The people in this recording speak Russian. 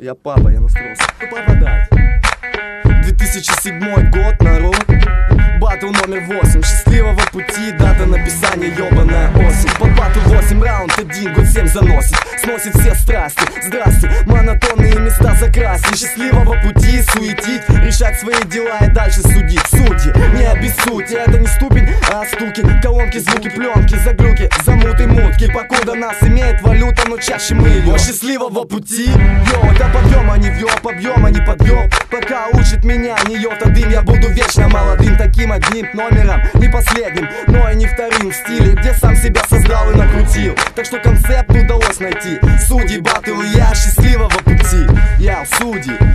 Я папа, я настроился. Папа дать. 2007 год, народ. Батл номер 8. Счастливого пути, дата написания, ёбаная осень. Под батл 8, раунд 1, год 7 заносит. Сносит все страсти, здрасте, монотонные места закрасить. Счастливого пути, суетить, решать свои дела и дальше судить. Судьи, не обессудьте, это не ступень, а стуки. Колонки, звуки, пленки, заглюки, замуты, мутки. Покуда нас имеет валюта, но чаще мы ее. Счастливого пути, йо, до подъема не въеб, объема не подъеб. Пока учит меня не йота дым, я буду вечно молодым. Таким одним номером, не последним, но и не вторым в стиле, где сам себя создал и накрутил. Так что концепт удалось найти. Судьи, батл и я, счастливого пути. Я судьи.